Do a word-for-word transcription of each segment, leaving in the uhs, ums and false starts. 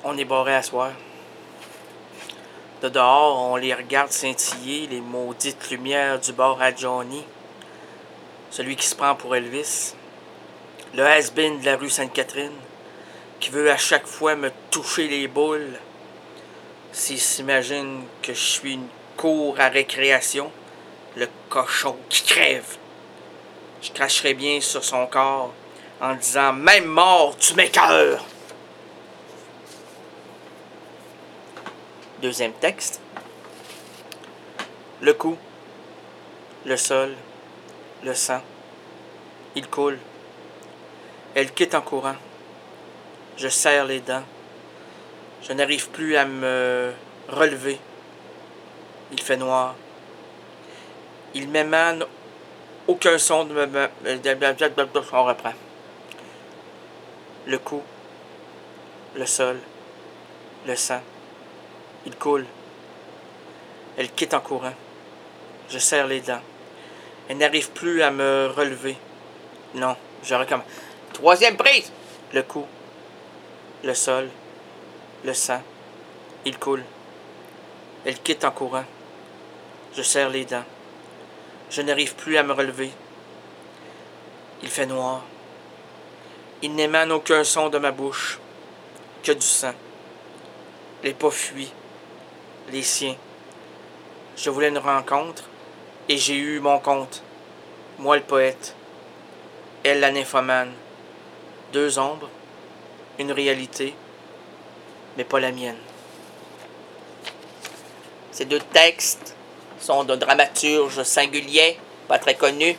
On est barré à soir. De dehors, on les regarde scintiller, les maudites lumières du bar à Johnny. Celui qui se prend pour Elvis. Le has-been de la rue Sainte-Catherine, qui veut à chaque fois me toucher les boules. S'il s'imagine que je suis une cour à récréation, le cochon qui crève. Je cracherai bien sur son corps en disant « Même mort, tu m'écœures !» Deuxième texte. Le cou, le sol, le sang, il coule. Elle quitte en courant. Je serre les dents. Je n'arrive plus à me relever. Il fait noir. Il m'émane aucun son de me... On reprend. Le cou, le sol, le sang, il coule. Elle quitte en courant. Je serre les dents. Elle n'arrive plus à me relever. Non, je recommence. Troisième prise. Le cou, le sol, le sang, il coule. Elle quitte en courant. Je serre les dents. Je n'arrive plus à me relever. Il fait noir. Il n'émane aucun son de ma bouche, que du sang. Les pas fuient, les siens. Je voulais une rencontre, et j'ai eu mon compte. Moi le poète, elle la nymphomane. Deux ombres, une réalité, mais pas la mienne. Ces deux textes sont d'un dramaturge singulier, pas très connu,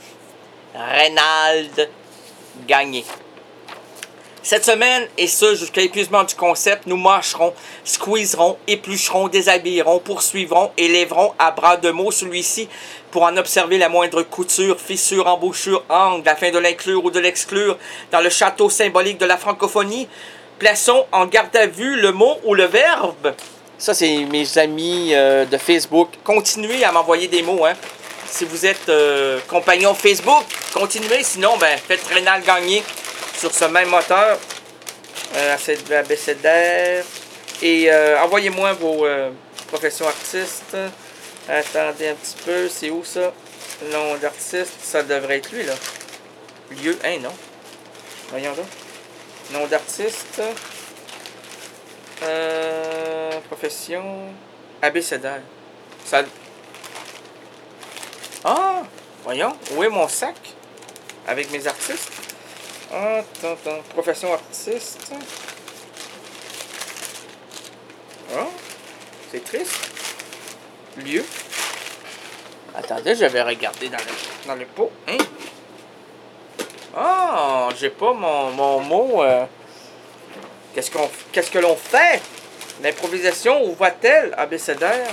Reynald Gagné. Cette semaine, et ce jusqu'à l'épuisement du concept, nous mâcherons, squeezerons, éplucherons, déshabillerons, poursuivrons et lèverons à bras de mots celui-ci pour en observer la moindre couture, fissure, embouchure, angle, afin de l'inclure ou de l'exclure dans le château symbolique de la francophonie. Plaçons en garde à vue le mot ou le verbe. Ça, c'est mes amis euh, de Facebook. Continuez à m'envoyer des mots, hein. Si vous êtes euh, compagnon Facebook, continuez. Sinon, ben, faites Reynald Gagné sur ce même moteur, euh, abécédaire. Et euh, envoyez-moi vos euh, professions artistes. Attendez un petit peu, c'est où ça? Nom d'artiste, ça devrait être lui, là. Lieu, hein, non. Voyons donc. Nom d'artiste. Euh, profession abécédaire. Ça... Ah! Voyons, où est mon sac? Avec mes artistes. Attends, attends. Profession artiste. Oh, c'est triste. Lieu. Attendez, je vais regarder dans le, dans le pot. Hein? Ah, j'ai pas mon, mon mot. Euh... Qu'est-ce qu'on, qu'est-ce que l'on fait? L'improvisation, où va-t-elle? Abécédaire.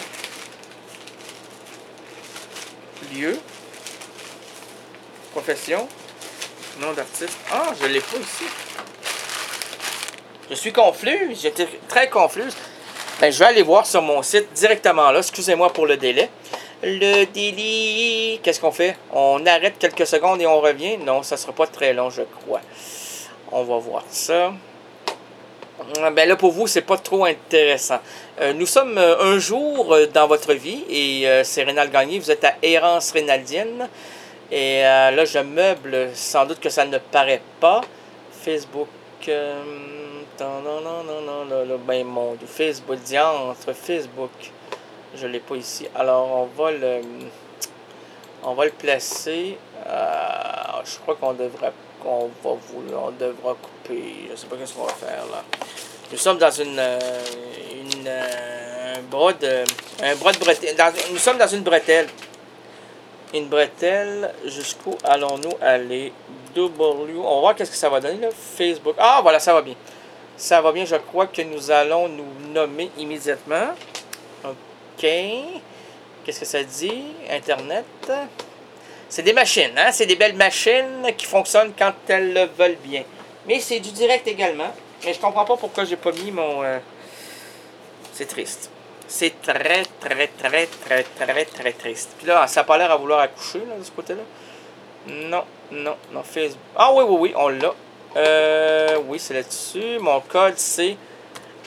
Lieu. Profession. Nom d'artiste. Ah, je l'ai pas ici. Je suis confus. J'étais très confuse. Ben, je vais aller voir sur mon site directement là. Excusez-moi pour le délai. Le délai. Qu'est-ce qu'on fait? On arrête quelques secondes et on revient? Non, ça sera pas très long, je crois. On va voir ça. Ben là, pour vous, c'est pas trop intéressant. Euh, nous sommes euh, un jour euh, dans votre vie et euh, c'est Reynald Gagné. Vous êtes à Errance Reynaldienne. Et euh, là, je meuble. Sans doute que ça ne paraît pas. Facebook. Euh, non, non, non, non, non, là, ben mon Dieu. Facebook, diantre, Facebook. Je l'ai pas ici. Alors, on va le. On va le placer. Euh, je crois qu'on devrait. On va vous, on devra couper. Je sais pas ce qu'on va faire là. Nous sommes dans une, une un bras de, un bras de bretelle. Dans, nous sommes dans une bretelle. Une bretelle. Jusqu'où allons-nous aller? W. On va voir qu'est-ce que ça va donner là. Facebook. Ah voilà, ça va bien. Ça va bien. Je crois que nous allons nous nommer immédiatement. Ok. Qu'est-ce que ça dit? Internet. C'est des machines, hein? C'est des belles machines qui fonctionnent quand elles le veulent bien. Mais c'est du direct également. Mais je comprends pas pourquoi j'ai pas mis mon... Euh... C'est triste. C'est très, très, très, très, très, très triste. Puis là, ça n'a pas l'air à vouloir accoucher, là, de ce côté-là. Non, non, non, Facebook. Ah oui, oui, oui, on l'a. Euh, oui, c'est là-dessus. Mon code, c'est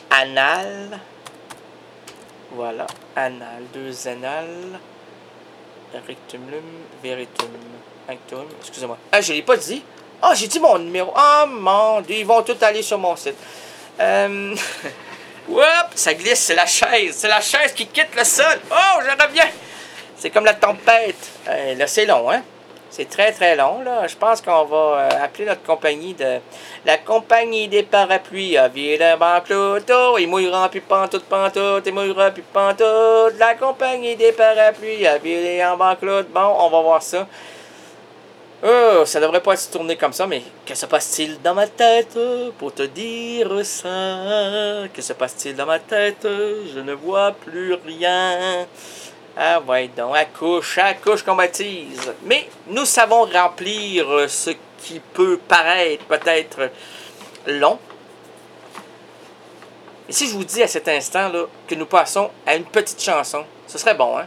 anal. Voilà, anal, deux anal. Rectumum, veritum, rectum, excusez-moi. Ah, je l'ai pas dit. Ah, j'ai dit mon numéro. Ah, mon Dieu, ils vont tous aller sur mon site. Euh... Oups, ça glisse, c'est la chaise. C'est la chaise qui quitte le sol. Oh, je reviens. C'est comme la tempête. Euh, là, c'est long, hein? C'est très, très long, là. Je pense qu'on va euh, appeler notre compagnie de... La compagnie des parapluies a viré un banqueroute. Il mouillera plus pantoute, pantoute. Il mouillera plus pantoute. La compagnie des parapluies a viré en banqueroute. Bon, on va voir ça. Oh, ça devrait pas se tourner comme ça, mais que se passe-t-il dans ma tête pour te dire ça? Que se passe-t-il dans ma tête? Je ne vois plus rien. Ah ouais, donc, accouche, accouche qu'on baptise. Mais nous savons remplir ce qui peut paraître peut-être long. Et si je vous dis à cet instant là que nous passons à une petite chanson, ce serait bon, hein?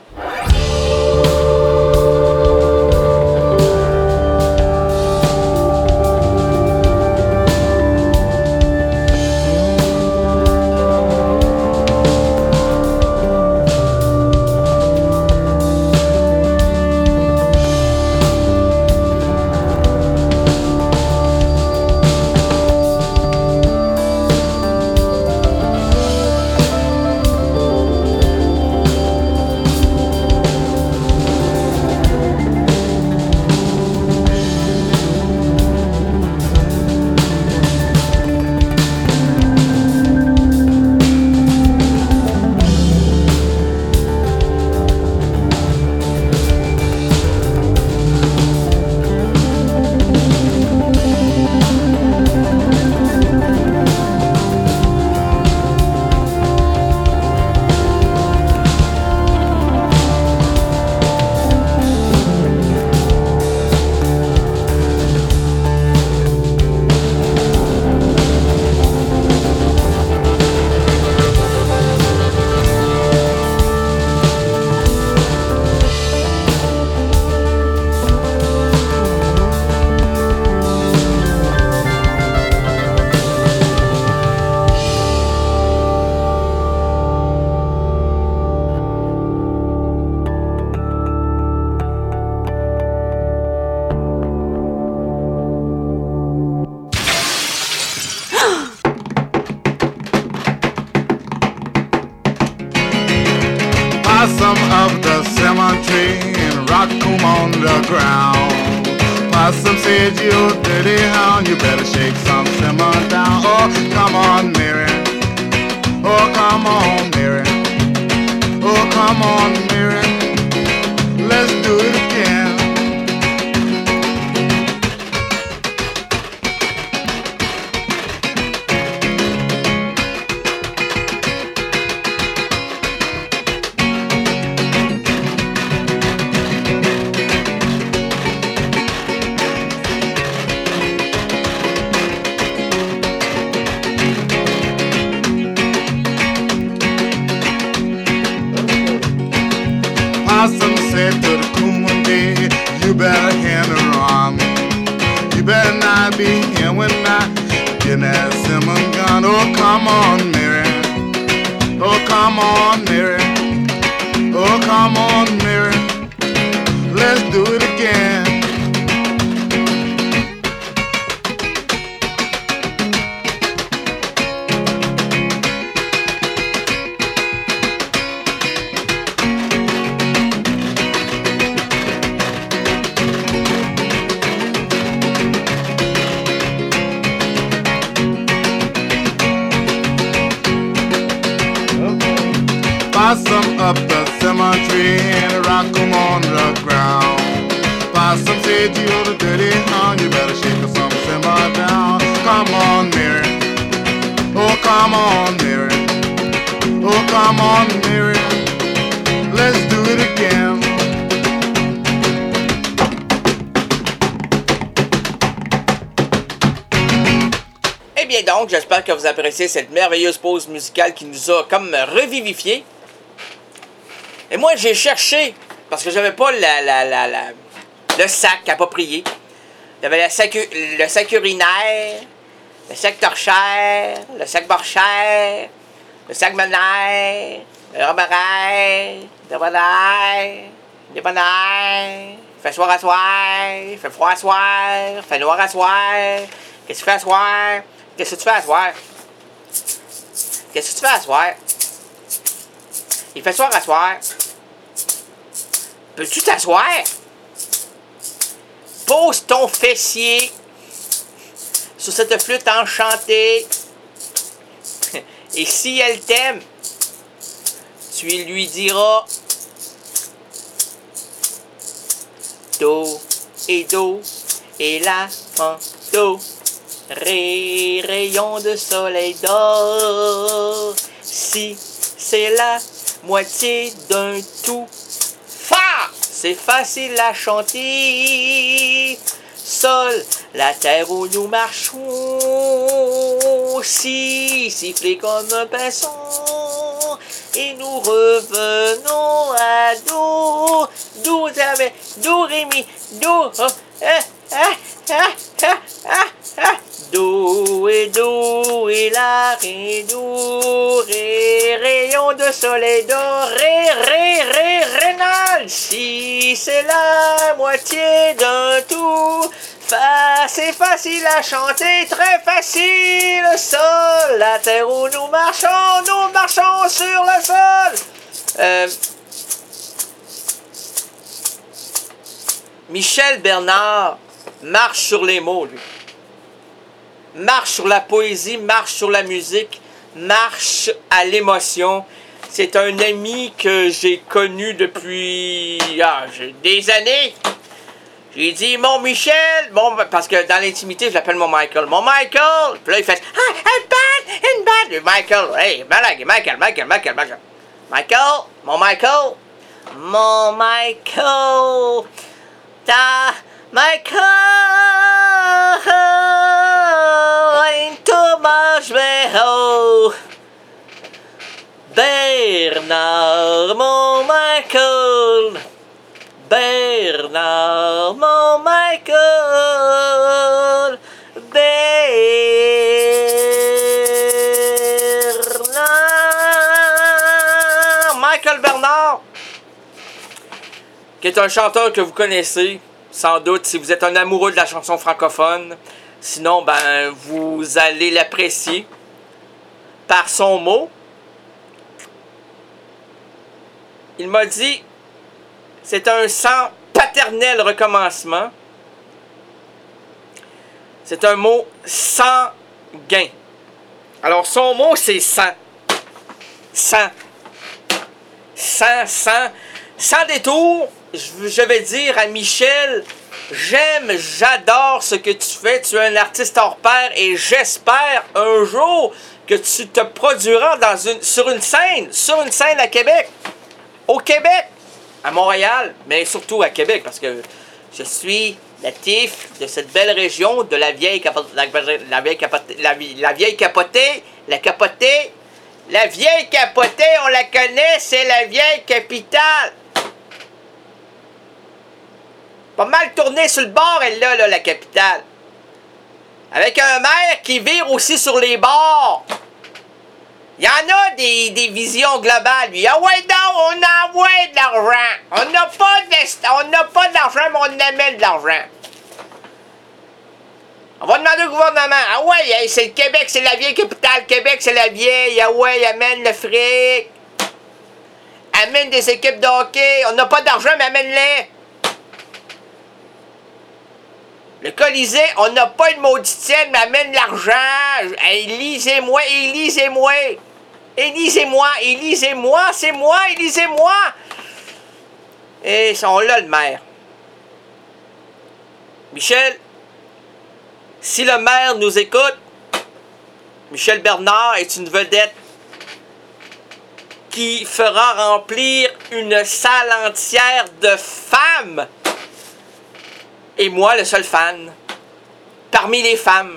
Possum of the cemetery and Raccoon on the ground. Possum said, you dirty hound, you better shake some simmer down. Oh, come on, Mary. Oh, come on, Mary. Oh, come on, Mary. Let's do it again. Possum said to the coon one day, you better hand her on. You better not be here when I get that cinnamon gun. Oh, come on, Mary. Oh, come on, Mary. Oh, come on, Mary. Let's do it again. Possum up the cemetery and a raccoon on the ground. Possum said, you're the dirty hound, you better shake some simmer down. Come on, Mary. Oh, come on, Mary. Oh, come on, Mary. Let's do it again. Eh bien donc, j'espère que vous appréciez cette merveilleuse pause musicale qui nous a comme revivifié. Et moi, j'ai cherché, parce que j'avais pas la, la, la, la, le sac approprié. J'avais le sac, le sac urinaire, le sac torchère, le sac borchère. Le Saguenay, le Robert, le Bonheur, le Bonheur. Fait soir à soir, fait froid à soir, fait noir à soir. Qu'est-ce que tu fais à soir? Qu'est-ce que tu fais à soir? Qu'est-ce que tu fais à soir? Il fait soir à soir. Peux-tu t'asseoir? Pose ton fessier sur cette flûte enchantée. Et si elle t'aime, tu lui diras do et do et la fan do. Ré, rayon de soleil d'or. Si c'est la moitié d'un tout, fa, c'est facile à chanter. Sol, la terre où nous marchons. Si, siffler comme un pinson. Et nous revenons à do. Do, avec do, ré, mi, do. Oh, ah, ah, ah, ah, ah, ah. Do et do et la ré do ré rayon de soleil d'or ré ré ré rénal. Si c'est la moitié d'un tout, fa c'est facile à chanter, très facile. Sol, la terre où nous marchons, nous marchons sur le sol. Euh, Michel Bernard marche sur les mots, lui. Marche sur la poésie, marche sur la musique, marche à l'émotion. C'est un ami que j'ai connu depuis ah, des années. J'ai dit, mon Michel, bon, parce que dans l'intimité, je l'appelle mon Michael. Mon Michael! Puis là, il fait, ah, une balle, une balle. Et Michael, hey, Michael, Michael, Michael, Michael, Michael. Michael, mon Michael, mon Michael, ta Michael, Thomas Béraud, Bernard, mon Michael, Bernard, mon Michael, Bernard, Michael Bernard, qui est un chanteur que vous connaissez, sans doute, si vous êtes un amoureux de la chanson francophone. Sinon, ben, vous allez l'apprécier par son mot. Il m'a dit, c'est un sans paternel recommencement. C'est un mot sanguin. Alors, son mot, c'est sang. Sang. Sang, sang. Sans détour, je vais dire à Michel, j'aime, j'adore ce que tu fais. Tu es un artiste hors pair et j'espère un jour que tu te produiras dans une, sur une scène, sur une scène à Québec. Au Québec, à Montréal, mais surtout à Québec, parce que je suis natif de cette belle région, de la vieille capotée, la, la vieille capotée, la, la vieille capotée, la capotée, la vieille capotée, on la connaît, c'est la vieille capitale. Pas mal tourné sur le bord, elle là, là, la capitale. Avec un maire qui vire aussi sur les bords. Il y en a des, des visions globales, lui. Ah ouais, non, on envoie de l'argent. On n'a pas de, on n'a pas d'argent, mais on amène de l'argent. On va demander au gouvernement. Ah ouais, c'est le Québec, c'est la vieille capitale. Québec, c'est la vieille. Ah ouais, amène le fric. Amène des équipes de hockey. On n'a pas d'argent, mais amène-les. Le Colisée, on n'a pas une mauditienne, mais amène l'argent. Élisez-moi, élisez-moi. Élisez-moi, élisez-moi, c'est moi, élisez-moi. Et on l'a, le maire. Michel, si le maire nous écoute, Michel Bernard est une vedette qui fera remplir une salle entière de femmes. Et moi, le seul fan, parmi les femmes.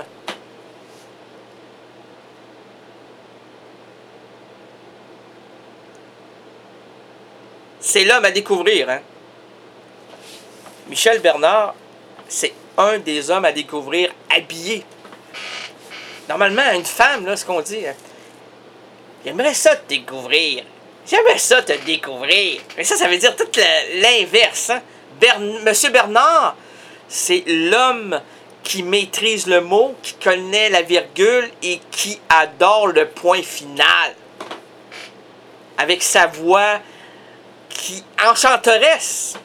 C'est l'homme à découvrir, hein. Michel Bernard, c'est un des hommes à découvrir habillé. Normalement, une femme, là, ce qu'on dit, hein, J'aimerais ça te découvrir. J'aimerais ça te découvrir. Mais ça, ça veut dire tout l'inverse. Hein? Bern... Monsieur Bernard, c'est l'homme qui maîtrise le mot, qui connaît la virgule et qui adore le point final. Avec sa voix qui enchanteresse.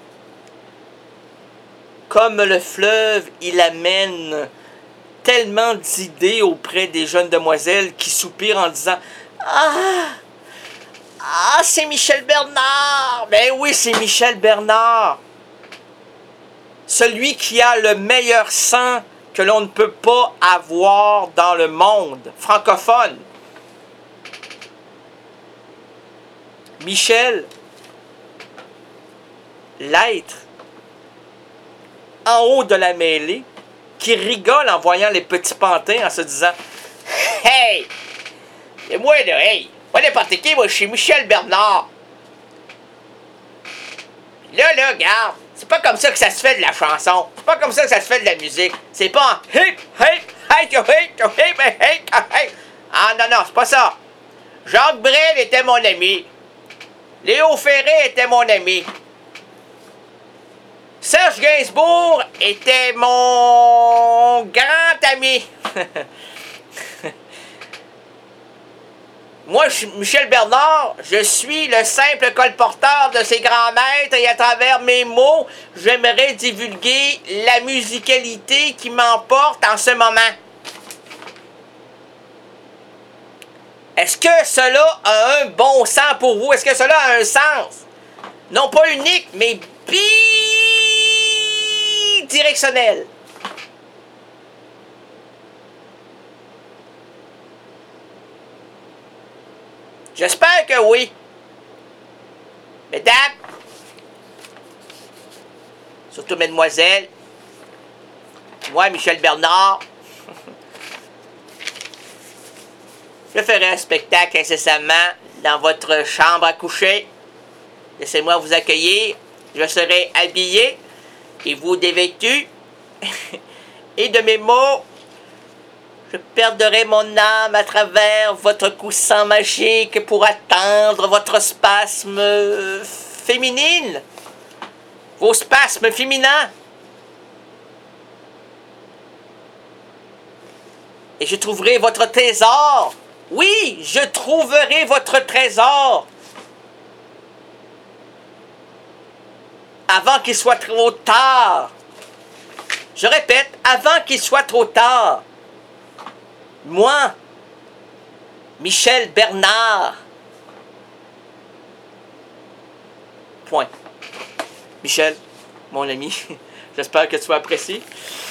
Comme le fleuve, il amène tellement d'idées auprès des jeunes demoiselles qui soupirent en disant « Ah, ah c'est Michel Bernard! Ben oui, c'est Michel Bernard! Celui qui a le meilleur sang que l'on ne peut pas avoir dans le monde francophone. Michel, l'être en haut de la mêlée, qui rigole en voyant les petits pantins en se disant « Hey! Et moi, là, hey! Pas n'importe qui, moi, je suis Michel Bernard! » Là, là, regarde, c'est pas comme ça que ça se fait de la chanson. C'est pas comme ça que ça se fait de la musique. C'est pas en « Hey! Hey! Hey! Hey! Hey! Hey! Hey! » Ah non, non, c'est pas ça. Jacques Brel était mon ami. Léo Ferré était mon ami. Serge Gainsbourg était mon grand ami. Moi, je suis Michel Bernard, je suis le simple colporteur de ces grands maîtres et à travers mes mots, j'aimerais divulguer la musicalité qui m'emporte en ce moment. Est-ce que cela a un bon sens pour vous? Est-ce que cela a un sens? Non pas unique, mais bidirectionnel. J'espère que oui. Mesdames, surtout mesdemoiselles, moi, Michel Bernard, je ferai un spectacle incessamment dans votre chambre à coucher. Laissez-moi vous accueillir. Je serai habillé et vous dévêtu. Et de mes mots, je perdrai mon âme à travers votre coussin magique pour atteindre votre spasme féminine. Vos spasmes féminins. Et je trouverai votre trésor. Oui, je trouverai votre trésor. Avant qu'il soit trop tard. Je répète, avant qu'il soit trop tard. Moi, Michel Bernard. Point. Michel, mon ami, j'espère que tu as apprécié.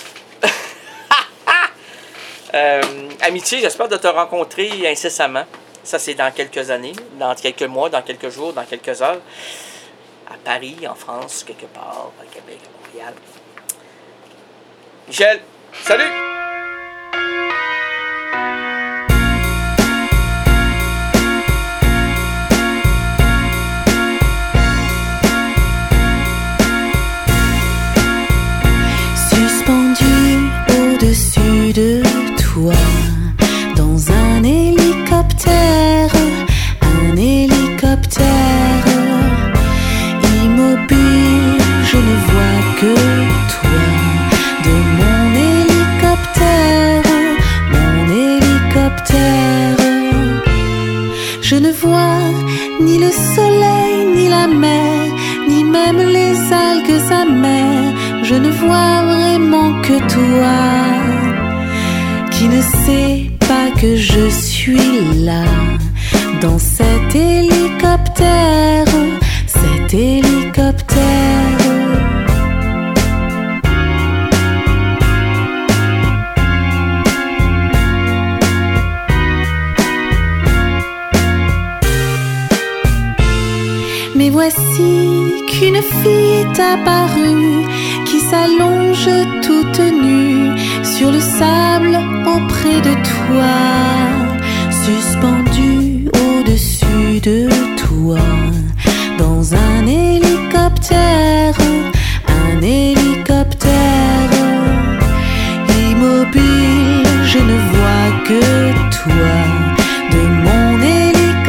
euh, amitié, j'espère de te rencontrer incessamment. Ça, c'est dans quelques années, dans quelques mois, dans quelques jours, dans quelques heures. À Paris, en France, quelque part, à Québec, à Montréal. Michel, salut! Suspendu au-dessus de toi, dans un hélicoptère, un hélicoptère. Immobile, je ne vois que toi. De mon hélicoptère, mon hélicoptère. Je ne vois ni le soleil, ni la mer, ni même les algues amères. Je ne vois vraiment que toi, qui ne sais pas que je suis là, dans cet hélicoptère, cet hélicoptère. Mais voici qu'une fille est apparue, qui s'allonge toute nue sur le sable auprès de toi, suspendue au-dessus de toi, dans un hélicoptère, un hélicoptère. Immobile, je ne vois que toi, de mon hélicoptère.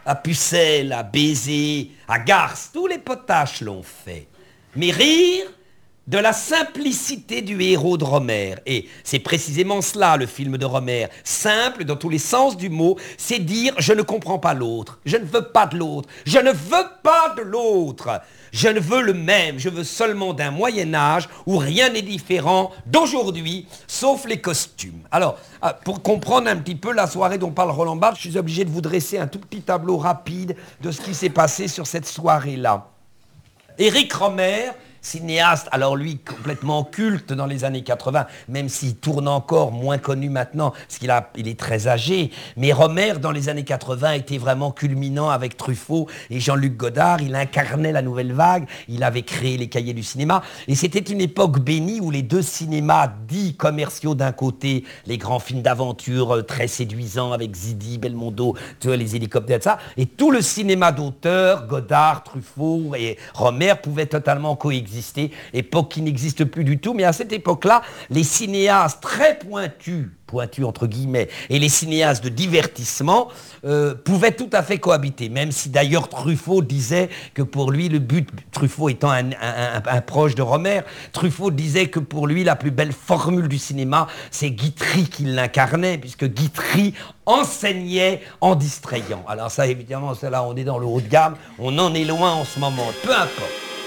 à Pucelle, à Baiser, à Garce, tous les potaches l'ont fait. Mais rire de la simplicité du héros de Rohmer. Et c'est précisément cela, le film de Rohmer. Simple dans tous les sens du mot, c'est dire « je ne comprends pas l'autre, je ne veux pas de l'autre, je ne veux pas de l'autre, je ne veux le même, je veux seulement d'un Moyen-Âge où rien n'est différent d'aujourd'hui, sauf les costumes. » Alors, pour comprendre un petit peu la soirée dont parle Roland Barthes, je suis obligé de vous dresser un tout petit tableau rapide de ce qui s'est passé sur cette soirée-là. Éric Rohmer, cinéaste, alors lui complètement culte dans les années quatre-vingts, même s'il tourne encore, moins connu maintenant, parce qu'il a, il est très âgé, mais Rohmer dans les années quatre-vingts était vraiment culminant avec Truffaut et Jean-Luc Godard, il incarnait la nouvelle vague, il avait créé les cahiers du cinéma, et c'était une époque bénie où les deux cinémas dits commerciaux d'un côté, les grands films d'aventure très séduisants avec Zidi, Belmondo, tu vois, les hélicoptères, et ça, et tout le cinéma d'auteur, Godard, Truffaut et Rohmer pouvaient totalement coexister. Époque qui n'existe plus du tout, mais à cette époque-là, les cinéastes très pointus, pointus entre guillemets, et les cinéastes de divertissement euh, pouvaient tout à fait cohabiter, même si d'ailleurs Truffaut disait que pour lui, le but, Truffaut étant un, un, un, un proche de Rohmer, Truffaut disait que pour lui, la plus belle formule du cinéma, c'est Guitry qui l'incarnait, puisque Guitry enseignait en distrayant. Alors ça, évidemment, ça, là, on est dans le haut de gamme, on en est loin en ce moment, peu importe.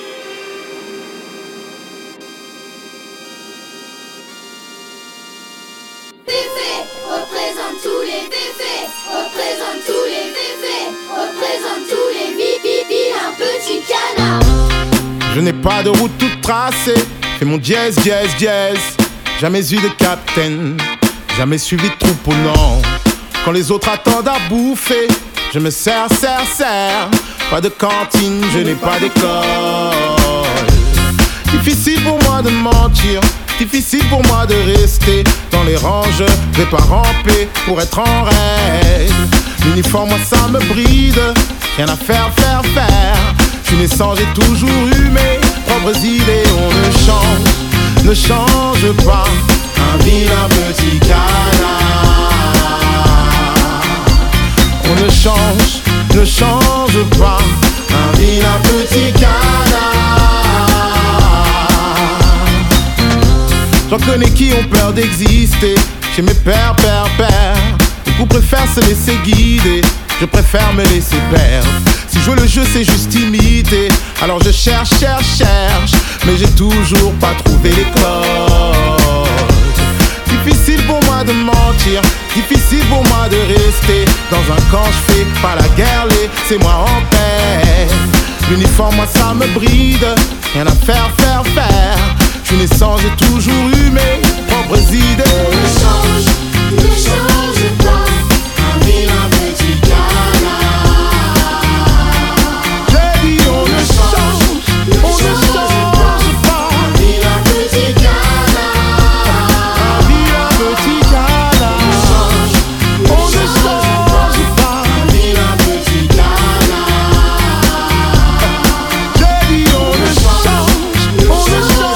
Représente tous les méfaits, représente tous les méfaits, représente tous les vies, un petit canard. Je n'ai pas de route toute tracée, fais mon dièse, dièse, dièse. Jamais eu de capitaine, jamais suivi de troupeau, non. Quand les autres attendent à bouffer, je me sers, sers, sers. Pas de cantine, je n'ai pas d'école. Difficile pour moi de mentir, difficile pour moi de rester dans les rangs, je vais pas ramper pour être en règle. L'uniforme, moi ça me bride, rien à faire, faire, faire. Je suis naissant, j'ai toujours eu mes propres idées. On ne change, ne change pas, un vilain petit canard. On ne change, ne change pas, un vilain petit canard. J'en connais qui ont peur d'exister, chez mes pères, pères, pères. Beaucoup préfèrent se laisser guider, je préfère me laisser perdre. Si jouer le jeu c'est juste imiter, alors je cherche, cherche, cherche, mais j'ai toujours pas trouvé les codes. Difficile pour moi de mentir, difficile pour moi de rester dans un camp, je fais pas la guerre, laissez-moi en paix. L'uniforme, moi ça me bride, rien à faire, faire, faire. Je suis naissant, j'ai toujours eu mes propres idées. On ne change, ne change pas, un vilain petit canard. J'ai dit on ne change, on ne change pas, un vilain petit canard. un vilain petit canard. On ne change pas, un vilain petit canard. j'ai dit on ne change, on ne change.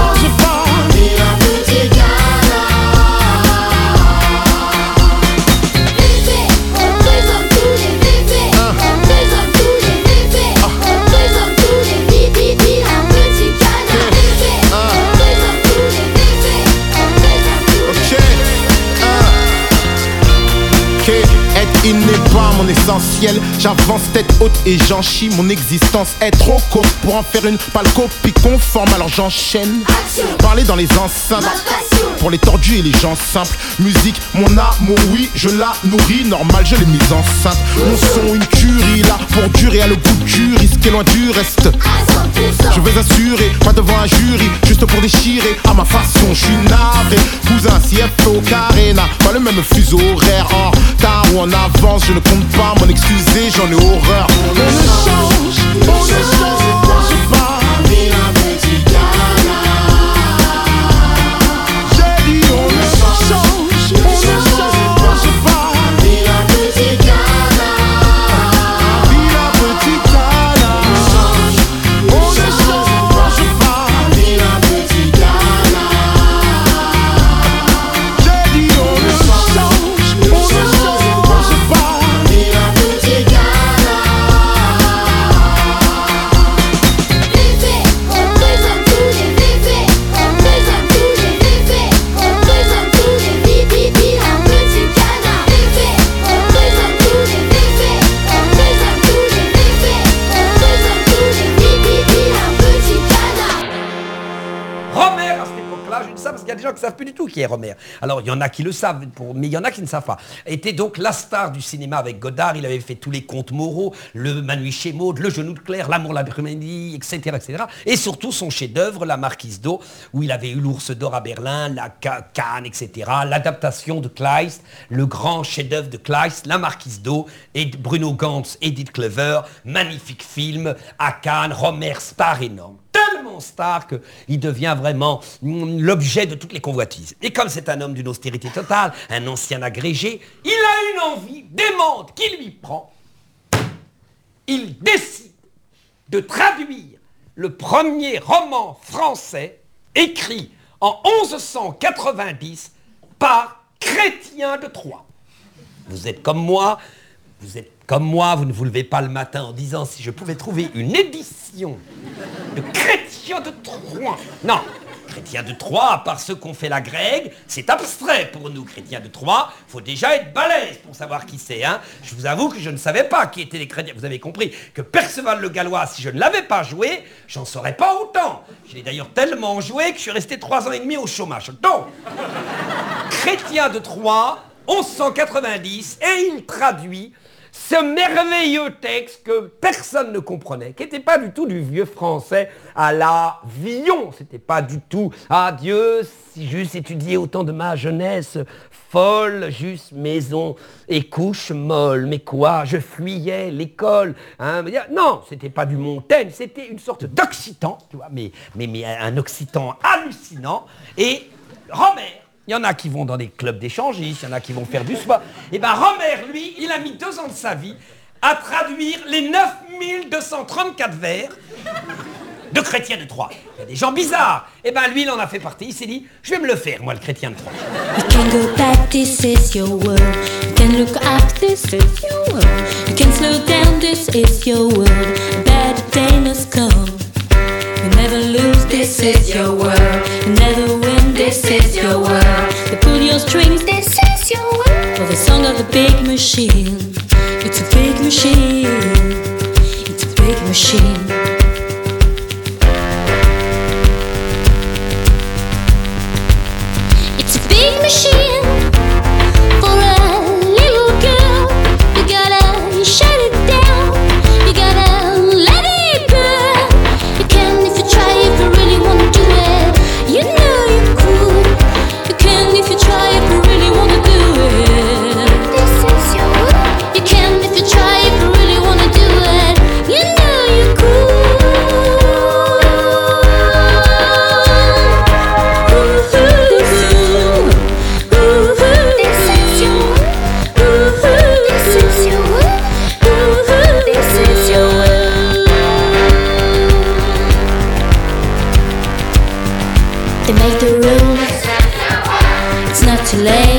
Il n'est pas mon essentiel, j'avance tête haute et j'en chie. Mon existence est trop courte pour en faire une pâle copie conforme, alors j'enchaîne. Action. Parler dans les enceintes, Ma passion. pour les tordus et les gens simples. Musique, mon amour, oui, je la nourris. Normal, je l'ai mise enceinte. Mon son, une tuerie, là, pour durer à le goût du risque et loin du reste. À cent pour cent. Je vais assurer, pas devant un jury, juste pour déchirer. À ma façon, je suis navré. Cousin, C F O, carré, n'a pas le même fuseau horaire. En retard ou en avance, je ne compte pas m'en excuser, j'en ai horreur. On ne change, on ne change pas. Un vilain petit canard. J'ai dit on ne change, on ne change pas. Un vilain petit canard. Un vilain petit canard. On ne change pas. Un vilain petit canard. J'ai dit on ne change, on ne change pas. Un vilain petit canard. a des gens qui ne savent plus du tout qui est Rohmer. Alors, il y en a qui le savent, pour, mais il y en a qui ne savent pas. Était donc la star du cinéma avec Godard. Il avait fait tous les contes moraux, le Manu chez Maud, le Genou de Claire, L'amour, l'après-midi, et cetera, et cetera. Et surtout son chef-d'œuvre, La Marquise d'O, où il avait eu l'Ours d'Or à Berlin, la Cannes, et cetera. L'adaptation de Kleist, le grand chef-d'œuvre de Kleist, La Marquise d'O, et Bruno Ganz, Edith Clever, magnifique film à Cannes, Rohmer, star énorme. Tellement star qu'il devient vraiment mm, l'objet de toutes les convoitises. Et comme c'est un homme d'une austérité totale, un ancien agrégé, il a une envie démente qui lui prend. Il décide de traduire le premier roman français écrit en onze cent quatre-vingt-dix par Chrétien de Troyes. Vous êtes comme moi, vous êtes comme moi, vous ne vous levez pas le matin en disant si je pouvais trouver une édition de Chrétien de Troyes. Non, Chrétien de Troyes, à part ceux qu'on fait la grègue, c'est abstrait pour nous. Chrétien de Troyes, il faut déjà être balèze pour savoir qui c'est. Hein. Je vous avoue que je ne savais pas qui étaient les chrétiens. Vous avez compris que Perceval le Gallois, si je ne l'avais pas joué, j'en saurais pas autant. Je l'ai d'ailleurs tellement joué que je suis resté trois ans et demi au chômage. Donc, Chrétien de Troyes, onze cent quatre-vingt-dix, et il traduit ce merveilleux texte que personne ne comprenait, qui n'était pas du tout du vieux français à la Villon. C'était pas du tout « Ah Dieu, si j'eusse étudié au temps de ma jeunesse, folle, juste maison et couche molle. Mais quoi, je fuyais l'école. Hein, non, c'était pas du Montaigne, c'était une sorte d'occitan, tu vois, mais, mais, mais un occitan hallucinant. Et Rohmer, il y en a qui vont dans des clubs d'échangistes, il y en a qui vont faire du spa. Et bien Rohmer, lui, il a mis deux ans de sa vie à traduire les neuf mille deux cent trente-quatre vers de Chrétien de Troyes. Il y a des gens bizarres. Et bien lui, il en a fait partie. Il s'est dit, je vais me le faire, moi, le Chrétien de Troyes. You can go back, this is your world. You can look up, this is your world. You can slow down, this is your world. A bad day must come. You never lose, this is your world. You never win, this is your world. They pull your strings, this is your world. For the song of the big machine. It's a big machine. It's a big machine. It's a big machine. For a little girl. You gotta shut it down. You gotta let it burn. You can if you try, if you really wanna do it. You know you could. You can if you try, if you really wanna do it. This is your world. You can if you try, if you really wanna do it. You know you could. Ooh, this is your world. Ooh, this is your world. Ooh, this is your world. Ooh, this is your world. They make the rules. It's not too late.